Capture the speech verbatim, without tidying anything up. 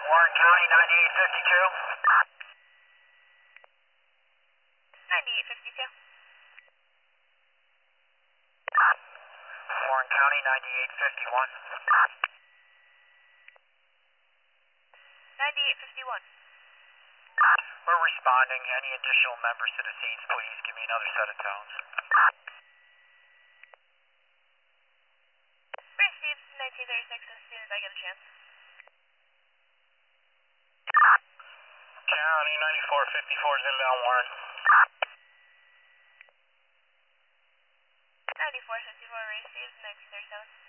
Warren County, ninety-eight fifty-two. ninety-eight fifty-two. Warren County, ninety-eight fifty-one. ninety-eight fifty-one. We're responding. Any additional members to the scenes, please give me another set of tones. Received nineteen thirty-six as soon as I get a chance. County, ninety-four fifty-four is inbound, Warren. ninety-four fifty-four received nineteen thirty-seven.